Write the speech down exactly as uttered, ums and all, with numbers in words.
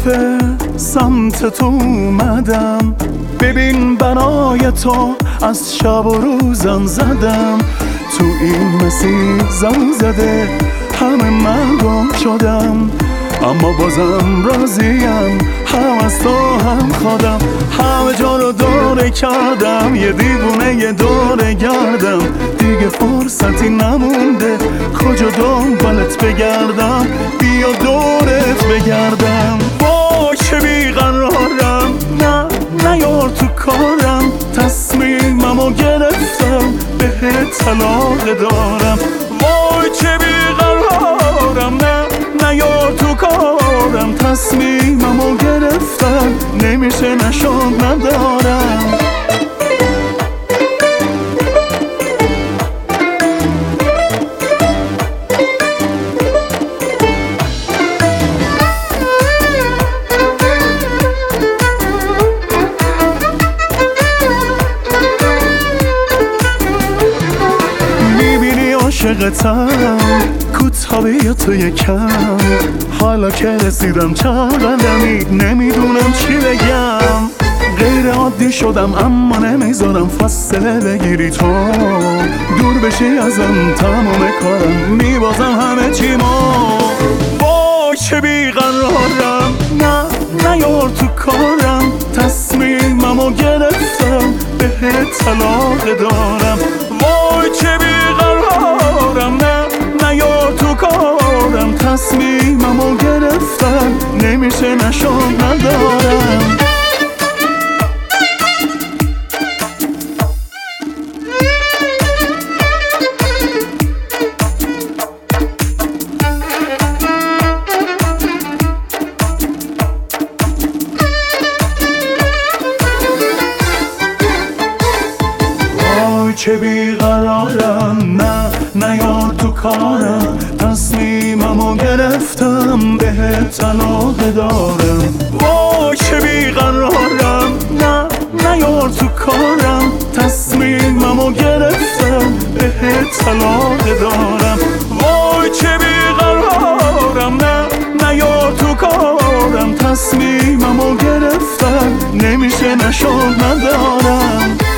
دفعه سمت تو اومدم، ببین برای تو از شب و روزم زدم. تو این مسیر زن زده همه من گم شدم، اما بازم راضیم، هم از تو هم خودم. همه جا رو دوره کردم، یه دیوونه یه دوره گردم. دیگه فرصتی نمونده کجا دنبالت بگردم، بیا دورت بگردم. با که بیقرارم، نه نیار تو کارم، تصمیممو گرفتم بهت طلاق دارم. وای که بیقرارم، نه نیار تو کارم، تصمیممو گرفتم نمیشه نشد ندارم. عاشقتم کوتاه بیا تو یکم، حالا که رسیدم چقدرمی نمیدونم چی بگم. غیر عادی شدم اما نمیذارم فاصله بگیری تو، دور بشی ازم تمام کارم میبازم همه چیمو. وای که بیقرارم، نه نیار تو کارم، تصمیممو گرفتم بهت طلاق دارم. وای که بیقرارم، نه نیار تو کارم، تصمیممو گرفتم نمیشه نشد ندارم. که بیقرارم، نه نیار تو کارم، تصمیممو گرفتم بهت طلاق دارم. وای که بیقرارم، نه نیار تو کارم، تصمیممو گرفتم بهت طلاق دارم. وای که بیقرارم، نه نیار تو کارم، تصمیممو گرفتم نمیشه نشد ندارم.